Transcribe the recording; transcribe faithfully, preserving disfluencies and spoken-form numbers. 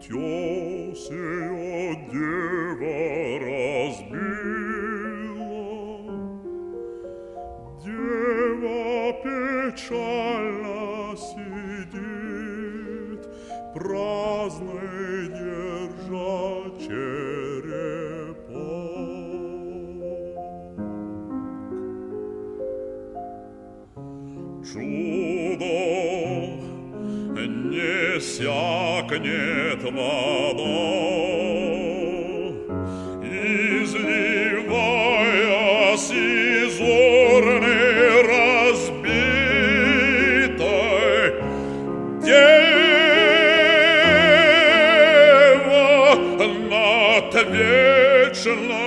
утес ее дева разбила. Дева печально сидит, праздный держа черепок. Чудо не сякнет вода, изливаясь из урны разбитой. Дева над вечной